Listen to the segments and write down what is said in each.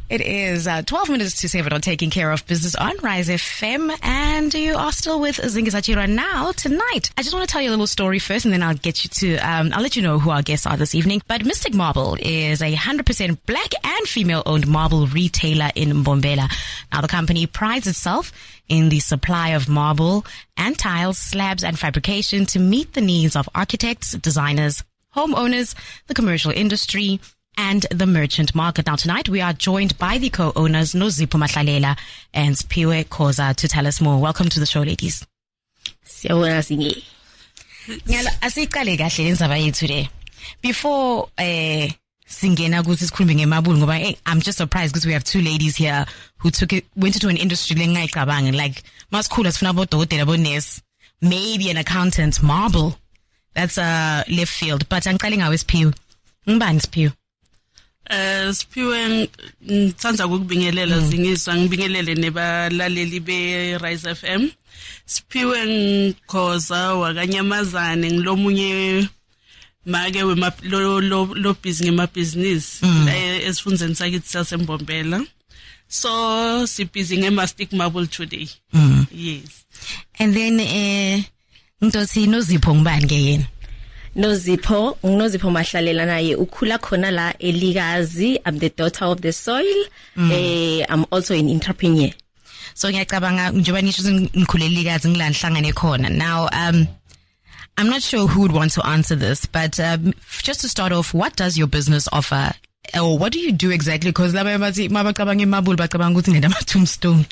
It is 12 minutes to 7 on Taking Care of Business on Rise FM, and you are still with Zingisachira. Now, tonight, I just want to tell you a little story first, and then I'll get you to, I'll let you know who our guests are this evening. But Mystic Marble is a 100% black and female-owned marble retailer in Mbombela. Now, the company prides itself in the supply of marble and tiles, slabs, and fabrication to meet the needs of architects, designers, homeowners, the commercial industry, and the merchant market. Now tonight we are joined by the co-owners Nozipho Mahlalela and Sphiwe Khoza to tell us more. Welcome to the show, ladies. Today. Before singena ukuthi sikhulume ngemabulu ngoba I'm just surprised because we have two ladies here who went into an industry lengayicabanga, like masikhula sifuna bodokotela bonesi, maybe an accountant, marble. That's left field. But angiqale ngawe Sphiwe. Ngibani Sphiwe? Sphiwe ngithanda ukubingelela Zingiswa, ngibingelele nebalaleli be Rise FM. Sphiwe Khoza wakanyamazane ngilomunye make lo business business esifundeni sakithi saseMbombela. So sibhizi ngemastic marble today. Yes. And then ngizothi Nozipho ngibani ke yena? Nozipho Mahlalela naye ukhula khona la eLikazi. I'm the daughter of the soil. I'm also an entrepreneur. So ngiyacabanga njengoba nisho ngikhule eLikazi ngilanhlangane khona. Now I'm not sure who would want to answer this, but just to start off, what does your business offer? Or what do you do exactly? Because tombstone.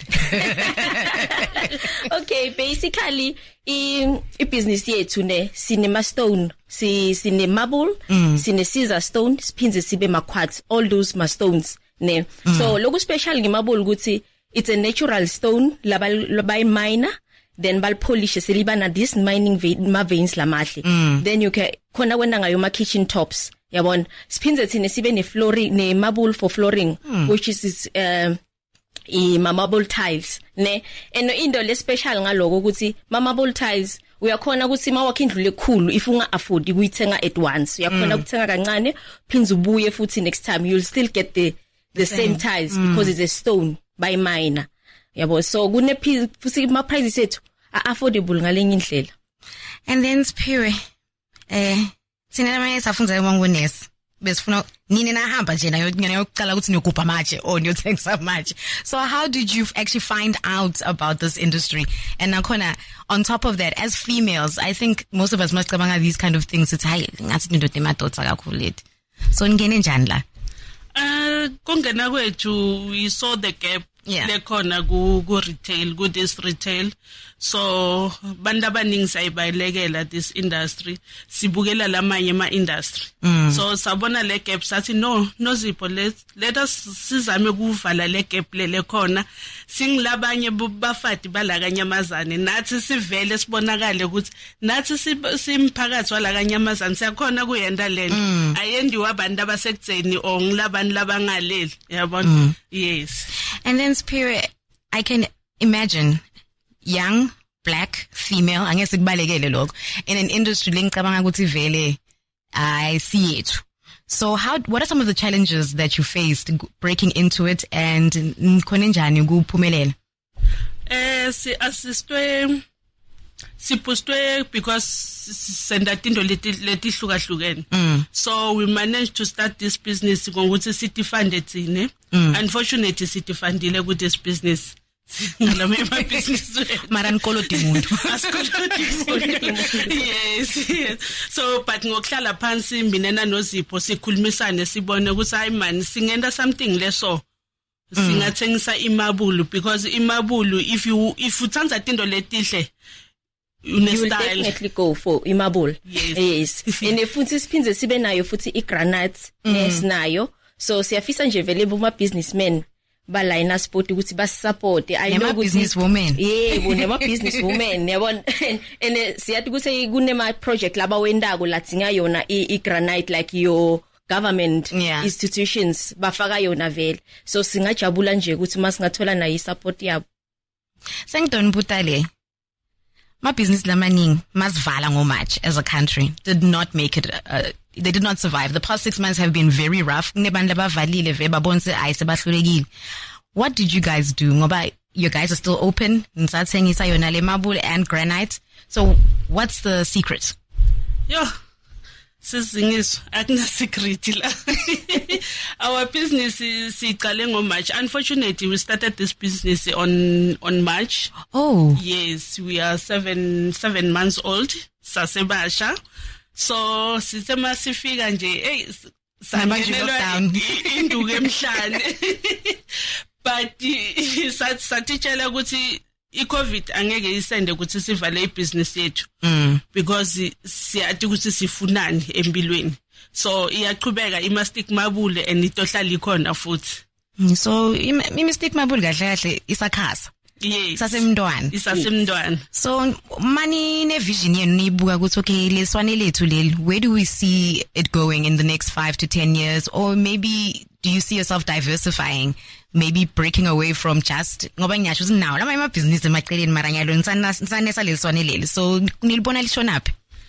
Okay, basically business yethu ne sine stone, sine marble, sine scissor stone, spinze sibe ma quartz, all those ma stones ne. So logo special nge-marble ukuthi it's a natural stone labai miner, then bal polish selibana this mining veins la mahle. Then you can khona wena ngayo ma kitchen tops. Yabon spinze thine sibe ne flooring ne marble for flooring, which is marble tiles ne. And into le special ngaloko ukuthi marble tiles uyakhona ukuthi mawakhe indlu lekhulu if unga afford ukuyithenga at once uyakhona ukuthenga kancane phinze ubuye futhi next time you'll still get the same tiles because it's a stone by miner. Yabo, so kune futhi ma prices ethu affordable ngalenye indlela. And then Sphiwe sina manje safunza ngonesi besifuna nini nahamba nje nayo ngiyaqala ukuthi niyogubha manje or niyothenga manje. So how did you actually find out about this industry? And nakhona on top of that, as females, I think most of us must cabanga these kind of things. It's hayi ngathi indoda emadoda kakhulu lethi. So ngene njani la? Kungena kwethu we saw the gap lekhona ku retail, ku this retail. So bantu abaningi sayibalekela this industry, sibukela lamanye ma industry. So sabona le gap sathi Nozipho, let us sizame ukuvala le gap lekhona, singilabanye bafati balakanyamazane, nathi sivele sibonakale ukuthi nathi simphakathi walakanyamazane siyakhona kuyenda lento, ayendiwa abantu abasekutheni or ngilabantu labangaleli, yabona. Yes. And then Sphiwe, I can imagine young black female angese kubalekele lokho in an industry lengicabanga ukuthi vele I see it. So what are some of the challenges that you faced breaking into it, and khona njani ukuphumelela? Sipostwe because senda tindo letihlukahlukene. So we managed to start this business ngokuthi city funded thine. Unfortunately city fundile ku this business. Ngalama business Maran koloti muntu. Yes. So but ngokuhlala phansi mina naNozipho sikhulumisane sibone ukuthi hayi man singenda something leso. Singathengisa imabulu, because imabulu if uthanda into letihle you will definitely go for imabul. Yes. And futhi siphinze sibe nayo futhi igranite esinayo. So siyafisa nje vele boma businessmen balayina sport ukuthi basupport. I know ukuthi business women. Nema business women yabona. And siyathi ukuthi kunema project laba wendako lathinga yona igranite like your government institutions bafaka yona vele. So singajabula nje ukuthi masingathola nayo support yabo. Sengidon Butale. My business lamaning masvala ngo March as a country did not make it. They did not survive. The past 6 months have been very rough. What did you guys do? You guys are still open. And granite. So what's the secret? Yeah. Is secret. Our business is on March. Unfortunately, we started this business on March. Oh. Yes, we are seven months old. Sasebasha. So sistema sifika nje lockdown. But satitshela ukuthi iCovid angeke isende ukuthi sivale ibusiness yethu because siyathi ukuthi sifunani empilweni, so iyaqhubeka iMastic Mabule and itohlala ikhona futhi. So iMastic Mabule kahle kahle isakhasa. Yes. Isasemntwana. So money ne vision yenu nibuka ukuthi okay leswane lethu leli, where do we see it going in the next 5 to 10 years, or maybe do you see yourself diversifying, maybe breaking away from just ngoba ngiyasho ukuthi now lama business emaceleni mara ngiyalo nsanesa leswane leli, so nilibona lishonaphi?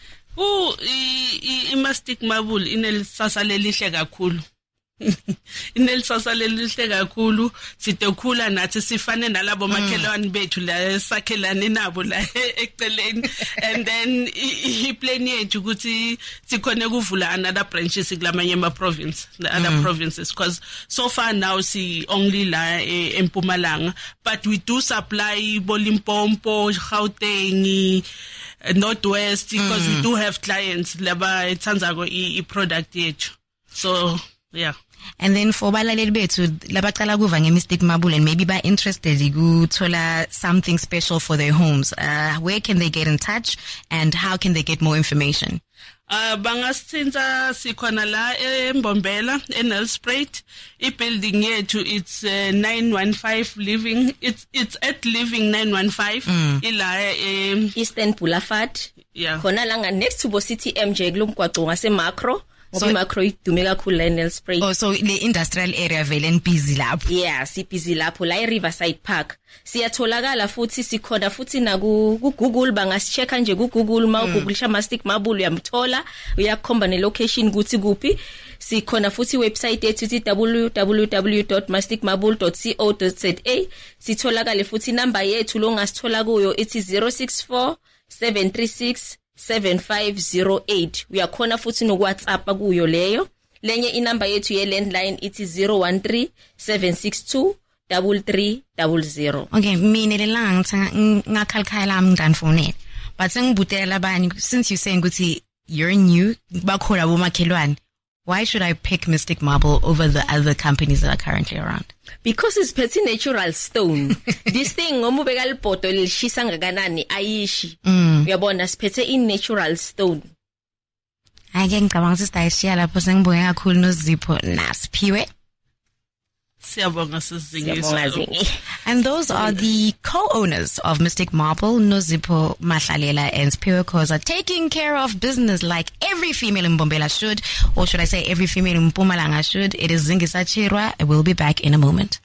iMastic Mabule inelisasa lelihle kakhulu. Inelisasa lelihle kakhulu, sitokhula nathi sifane nalabo makhelwane bethu la sakhelane nabo la eceleni, and then iplan yethu ukuthi sikhone kuvula another branches kulamanye province, the other provinces, because so far now si only la eMpumalanga, but we do supply Limpopo, Gauteng, Northwest, because we do have clients laba ethandzako product yethu. So yeah. And then for balaleli bethu labaqala kuva ngeMastic Mabule and maybe ba interested ukuthola something special for their homes, where can they get in touch and how can they get more information? Bangasithinta sikhona la eMbombela eNelspruit. Building yethu it's 915 Living. It's at Living 915 ila Eastern Boulevard. Yeah. Khona langa next to Bo City MJ kulomgwaqo ngase Macro. So Macro idume kakhulu la eNelspruit. Oh, so the industrial area vele busy lapho. Yeah, busy lapho la eRiverside Park. Siyatholakala futhi sikhona futhi na ku Google, bangasichecka nje ku Google, ma ugooglisha Mastic Mabule uyamthola, uyakhomba ne location kuthi kuphi. Sikhona futhi website yethu www.masticmabule.co.za. Sitholakale futhi number yethu lo ngasithola kuyo ithi 064 736 7508. Uyakhona futhi no WhatsApp kuyo leyo. Lenye inamba yethu ye landline ithi 013 762 3300. Okay, mina lelang ngakhalkhala ngdanfonela. But sengibutela abanye, since you saying ukuthi you're new, bakhola bomakhelwane, why should I pick Mastic Mabule over the other companies that are currently around? Because it's petty natural stone. This thing ngomubeka lipoto lishisa ngakanani ayishi. Uyabona siphethe in natural stone. Ake ngicabanga ukuthi sitayishiya lapho sengibonge kakhulu noZipho naSiphiwe. Siyabonga Zingi. And those are the co-owners of Mastic Mabule, Nozipho Mahlalela and Spiro Khoza, taking care of business like every female in Mbombela should, or should I say every female in Mpumalanga should. It is Zingi Sachirwa. We'll be back in a moment.